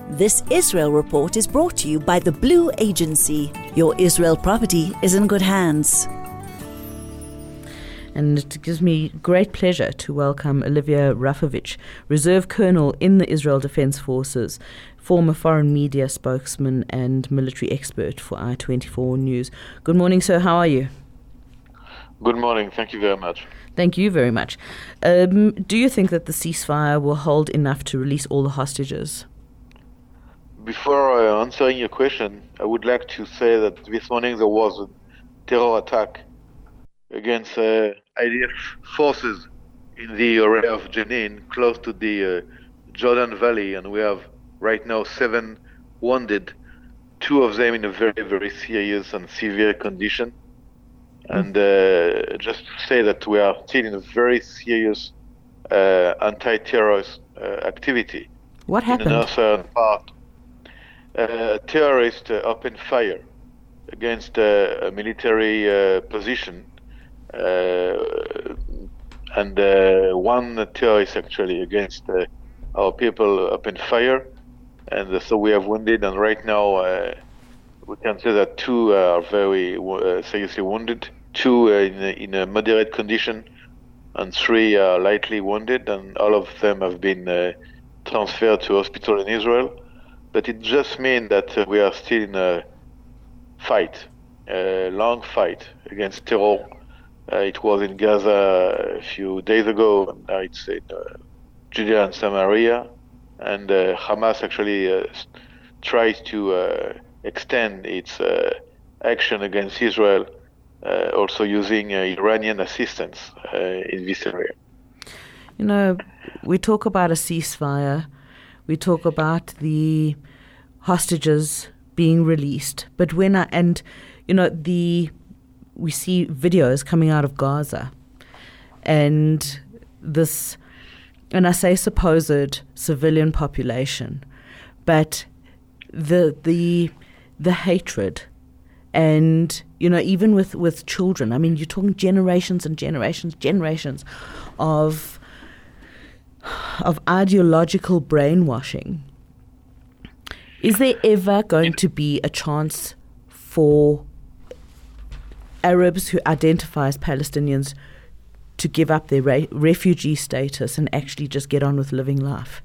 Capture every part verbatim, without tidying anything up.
This Israel Report is brought to you by the Blue Agency. Your Israel property is in good hands. And it gives me great pleasure to welcome Olivia Rafovich, Reserve Colonel in the Israel Defense Forces, former foreign media spokesman and military expert for I twenty-four News. Good morning, sir. How are you? Good morning. Thank you very much. Thank you very much. Um, do you think that the ceasefire will hold enough to release all the hostages? Before uh, answering your question, I would like to say that this morning there was a terror attack against uh, I D F forces in the area of Jenin, close to the uh, Jordan Valley, and we have right now seven wounded, two of them in a very, very serious and severe condition. And uh, just to say that we are still in a very serious uh, anti-terrorist uh, activity. What happened? In the northern part, uh, terrorists uh, opened fire against uh, a military uh, position. Uh, and uh, one terrorist actually against uh, our people opened fire, and uh, so we have wounded, and right now uh, we can say that two are very uh, seriously wounded, two uh, in, a, in a moderate condition, and three are lightly wounded, and all of them have been uh, transferred to hospital in Israel. But it just means that uh, we are still in a fight, a long fight against terror. Uh, it was in Gaza a few days ago, and now it's in uh, Judea and Samaria. And uh, Hamas actually uh, tries to uh, extend its uh, action against Israel, uh, also using uh, Iranian assistance uh, in this area. You know, we talk about a ceasefire, we talk about the hostages being released, but when I, and, you know, the... we see videos coming out of Gaza, and this, and I say supposed civilian population, but the the the hatred, and you know, even with, with children. I mean, you're talking generations and generations, generations of of ideological brainwashing. Is there ever going to be a chance for Arabs who identify as Palestinians to give up their re- refugee status and actually just get on with living life?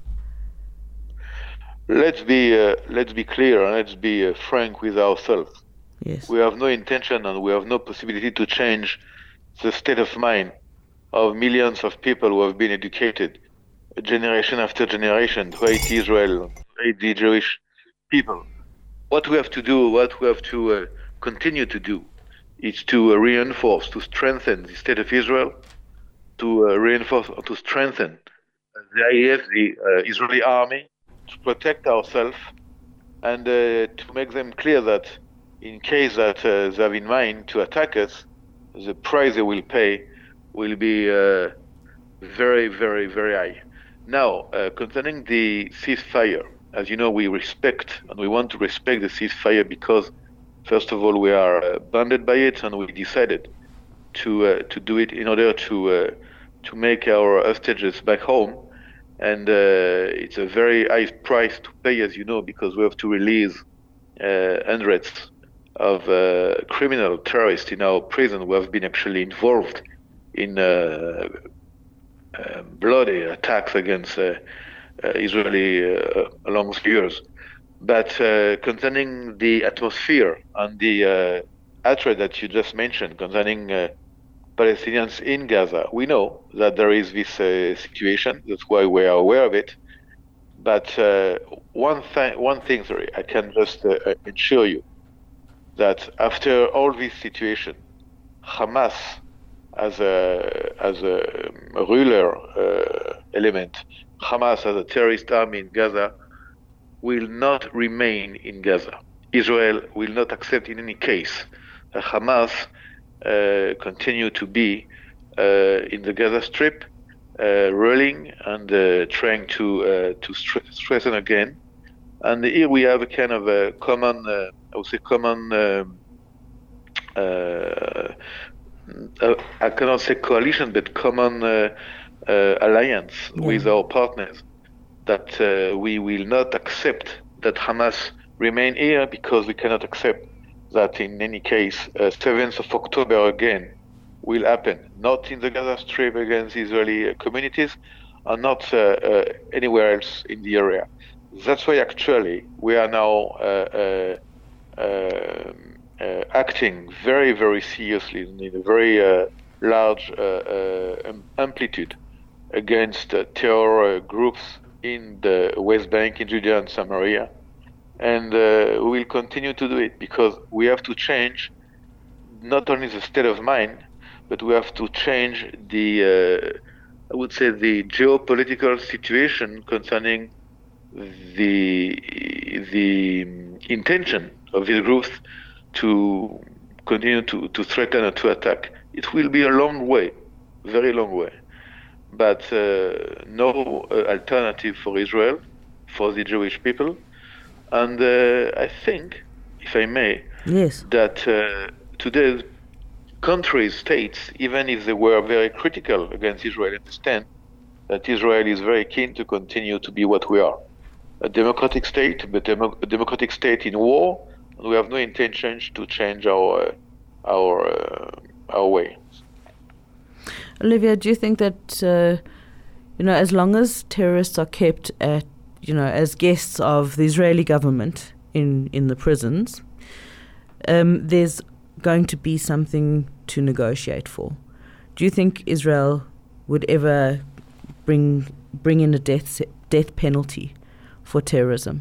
Let's be uh, let's be clear and let's be uh, frank with ourselves. Yes. We have no intention and we have no possibility to change the state of mind of millions of people who have been educated generation after generation to hate Israel, hate the Jewish people. What we have to do, what we have to uh, continue to do, is to uh, reinforce, to strengthen the state of Israel, to uh, reinforce, to strengthen the I D F, the uh, Israeli army, to protect ourselves, and uh, to make them clear that in case that uh, they have in mind to attack us, the price they will pay will be uh, very, very, very high. Now, uh, concerning the ceasefire, as you know, we respect, and we want to respect the ceasefire because first of all, we are uh, bounded by it, and we decided to uh, to do it in order to uh, to make our hostages back home. And uh, it's a very high price to pay, as you know, because we have to release uh, hundreds of uh, criminal terrorists in our prison who have been actually involved in uh, uh, bloody attacks against uh, uh, Israeli uh, along the years. But uh, concerning the atmosphere and the uh, hatred that you just mentioned concerning uh, Palestinians in Gaza, we know that there is this uh, situation. That's why we are aware of it. But uh, one, th- one thing, sorry, I can just uh, assure you that after all this situation, Hamas, as a as a ruler uh, element, Hamas as a terrorist army in Gaza, will not remain in Gaza. Israel will not accept in any case that Hamas uh, continue to be uh, in the Gaza Strip, uh, ruling and uh, trying to uh, to st- strengthen again. And here we have a kind of a common, uh, I would say, common. Um, uh, uh, I cannot say coalition, but common uh, uh, alliance yeah. with our partners. That uh, we will not accept that Hamas remain here because we cannot accept that in any case, uh, seventh of October again will happen, not in the Gaza Strip against Israeli communities, and not uh, uh, anywhere else in the area. That's why actually we are now uh, uh, uh, acting very, very seriously in a very uh, large uh, uh, amplitude against uh, terror uh, groups in the West Bank, in Judea and Samaria. And uh, we will continue to do it because we have to change not only the state of mind, but we have to change the, uh, I would say, the geopolitical situation concerning the the intention of these groups to continue to, to threaten or to attack. It will be a long way, very long way, but uh, no uh, alternative for Israel, for the Jewish people. And uh, I think, if I may, yes, that uh, today's countries, states, even if they were very critical against Israel, understand that Israel is very keen to continue to be what we are, a democratic state, but demo- a democratic state in war, and we have no intention to change our uh, our uh, our way. Olivia, do you think that uh, you know, as long as terrorists are kept at, you know, as guests of the Israeli government in, in the prisons, um, there's going to be something to negotiate for? Do you think Israel would ever bring bring in a death death penalty for terrorism?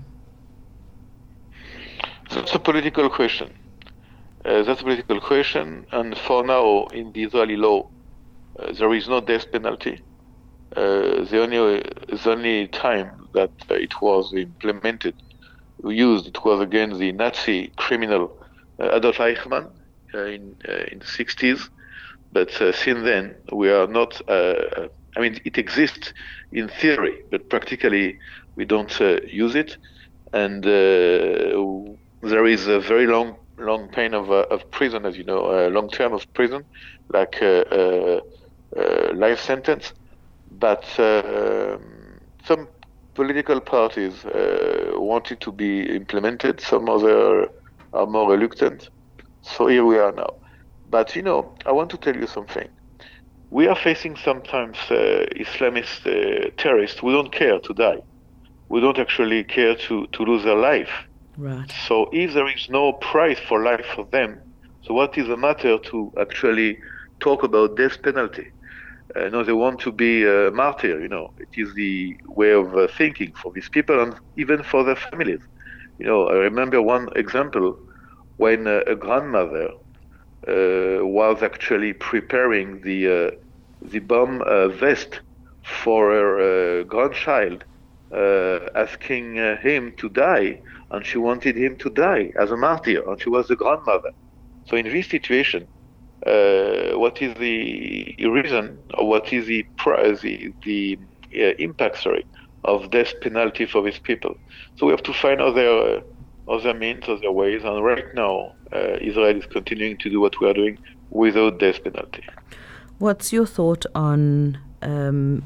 That's a political question. Uh, that's a political question, and for now, in the Israeli law, uh, there is no death penalty. Uh, the only the only time that uh, it was implemented, used, it was against the Nazi criminal uh, Adolf Eichmann uh, in uh, in the sixties. But uh, since then, we are not. Uh, I mean, it exists in theory, but practically we don't uh, use it, and uh, there is a very long, long pain of uh, of prison, as you know, a long term of prison, like uh, uh, uh, life sentence. But uh, some political parties uh, want it to be implemented. Some other are more reluctant. So here we are now. But, you know, I want to tell you something. We are facing sometimes uh, Islamist uh, terrorists who don't care to die. We don't actually care to, to lose their life. Right. So if there is no price for life for them, so what is the matter to actually talk about death penalty? Uh, no, they want to be a martyr, you know. It is the way of uh, thinking for these people and even for their families. You know, I remember one example when uh, a grandmother uh, was actually preparing the uh, the bomb uh, vest for her uh, grandchild, uh, asking uh, him to die, and she wanted him to die as a martyr, and she was the grandmother. So in this situation, Uh, what is the reason, or what is the the, the uh, impact, sorry, of death penalty for these people? So we have to find other uh, other means, other ways, and right now uh, Israel is continuing to do what we are doing without death penalty. What's your thought on? Um,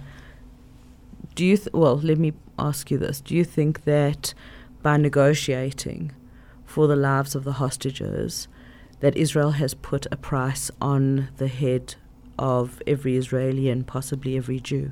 do you th- well? Let me ask you this: do you think that by negotiating for the lives of the hostages, that Israel has put a price on the head of every Israeli and possibly every Jew?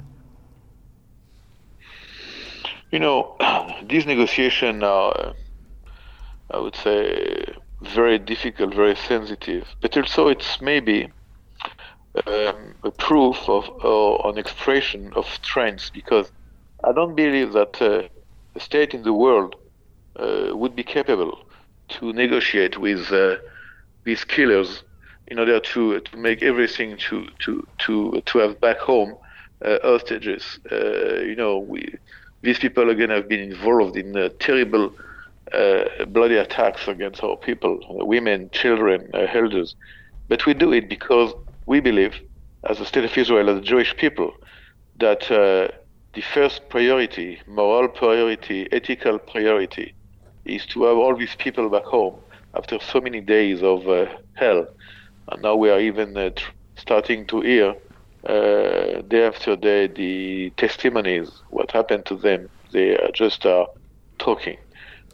You know, these negotiations are, I would say, very difficult, very sensitive, but also it's maybe um, a proof of or an expression of strength, because I don't believe that uh, a state in the world uh, would be capable to negotiate with uh, these killers in order to to make everything to to to to have back home uh, hostages. Uh, you know, we these people again have been involved in uh, terrible uh, bloody attacks against our people, uh, women, children, uh, elders. But we do it because we believe, as the state of Israel, as the Jewish people, that uh, the first priority, moral priority, ethical priority, is to have all these people back home after so many days of uh, hell. And now we are even uh, tr- starting to hear uh, day after day the testimonies, what happened to them. They are just uh, talking.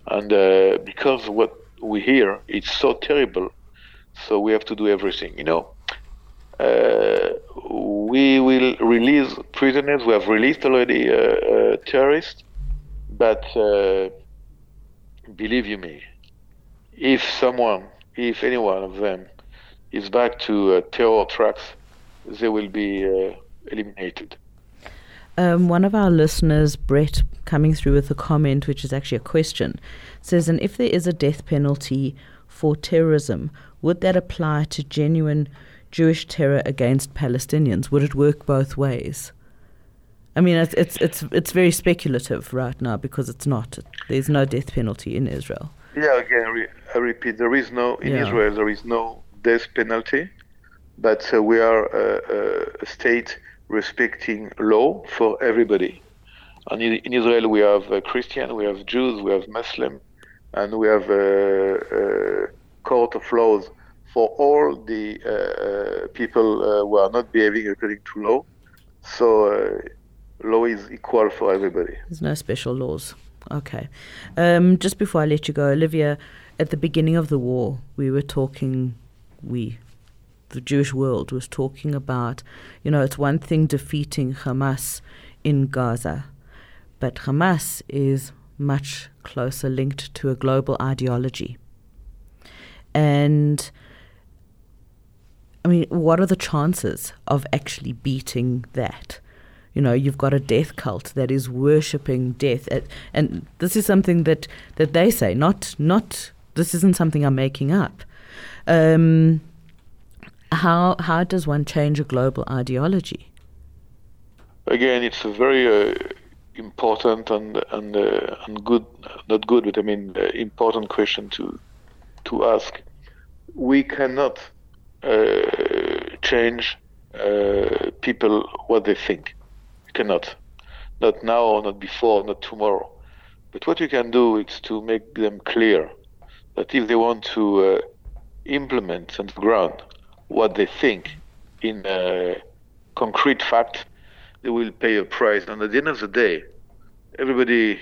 And uh, because what we hear, it's so terrible, so we have to do everything. You know, uh, we will release prisoners. We have released already uh, uh, terrorists, but uh, believe you me, if someone, if any one of them is back to uh, terror tracks, they will be uh, eliminated. Um, one of our listeners, Brett, coming through with a comment, which is actually a question, says, and if there is a death penalty for terrorism, would that apply to genuine Jewish terror against Palestinians? Would it work both ways? I mean, it's it's it's, it's very speculative right now because it's not. There's no death penalty in Israel. Yeah, again, I, re- I repeat, there is no, in yeah. Israel, there is no death penalty, but uh, we are uh, a state respecting law for everybody. And in, in Israel, we have uh, Christian, we have Jews, we have Muslim, and we have a uh, uh, court of laws for all the uh, uh, people uh, who are not behaving according to law. So uh, law is equal for everybody. There's no special laws. Okay. Um, just before I let you go, Olivia, at the beginning of the war, we were talking, we... the Jewish world was talking about, you know, it's one thing defeating Hamas in Gaza, but Hamas is much closer linked to a global ideology. And, I mean, what are the chances of actually beating that? You know, you've got a death cult that is worshipping death. And this is something that, that they say, not, not, this isn't something I'm making up. Um... How how does one change a global ideology? Again, it's a very uh, important and and uh, and good, not good, but I mean uh, important question to to ask. We cannot uh, change uh, people what they think. We cannot, not now, not before, not tomorrow. But what you can do is to make them clear that if they want to uh, implement on the ground what they think in uh, concrete fact, they will pay a price. And at the end of the day, everybody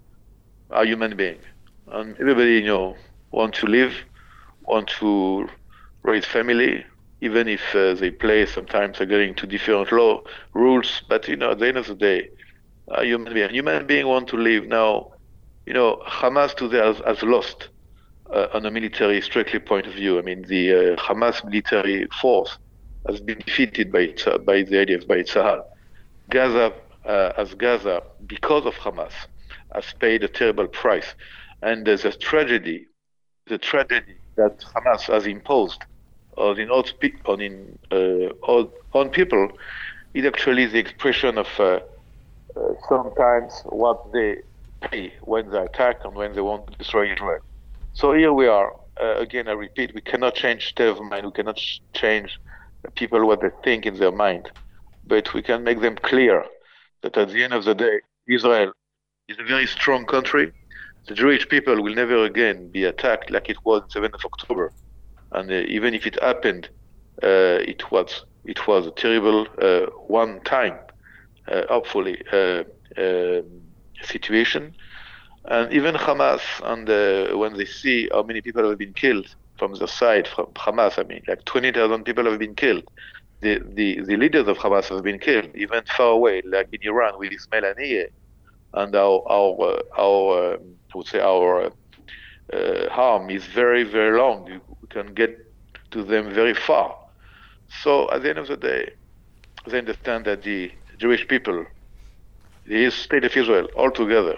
are human beings. And everybody, you know, want to live, want to raise family, even if uh, they play sometimes according to different law rules. But, you know, at the end of the day, are human beings. Human beings want to live. Now, you know, Hamas today has, has lost Uh, on a military, strictly point of view. I mean, the uh, Hamas military force has been defeated by uh, by the I D F, by Tzahal. Gaza, uh, as Gaza, because of Hamas, has paid a terrible price. And there's a tragedy, the tragedy that Hamas has imposed on in all spe- on in uh, on, on people, is actually the expression of uh, uh, sometimes what they pay when they attack and when they want to destroy Israel. So here we are. Uh, again, I repeat, we cannot change state of mind. We cannot sh- change people what they think in their mind. But we can make them clear that at the end of the day, Israel is a very strong country. The Jewish people will never again be attacked like it was on seventh of October. And uh, even if it happened, uh, it was it was a terrible uh, one time, uh, hopefully, uh, uh, situation. And even Hamas, and uh, when they see how many people have been killed from the side, from Hamas, I mean, like twenty thousand people have been killed. The, the, the leaders of Hamas have been killed, even far away, like in Iran with Ismail Haniyeh. And our, our, uh, our uh, I would say our uh, harm is very, very long. We can get to them very far. So at the end of the day, they understand that the Jewish people, the state of Israel altogether,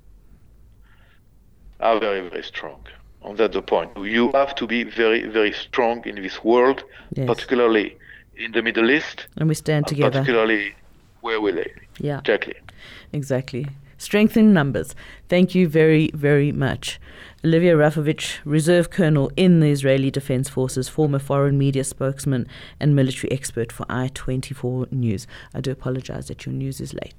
are very, very strong. And that's the point. You have to be very, very strong in this world, yes. Particularly in the Middle East. And we stand together. Particularly where we live. Yeah. Exactly. Exactly. Strength in numbers. Thank you very, very much. Olivia Rafovich, Reserve Colonel in the Israeli Defense Forces, former foreign media spokesman and military expert for I twenty-four News. I do apologize that your news is late.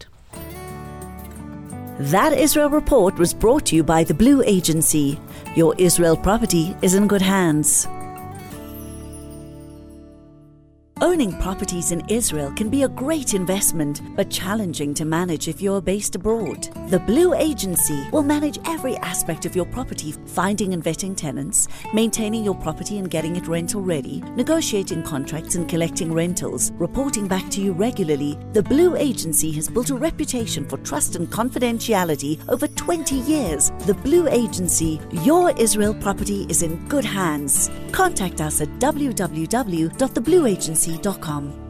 That Israel Report was brought to you by the Blue Agency. Your Israel property is in good hands. Owning properties in Israel can be a great investment, but challenging to manage if you're based abroad. The Blue Agency will manage every aspect of your property, finding and vetting tenants, maintaining your property and getting it rental ready, negotiating contracts and collecting rentals, reporting back to you regularly. The Blue Agency has built a reputation for trust and confidentiality over twenty years. The Blue Agency, your Israel property is in good hands. Contact us at w w w dot the blue agency dot com.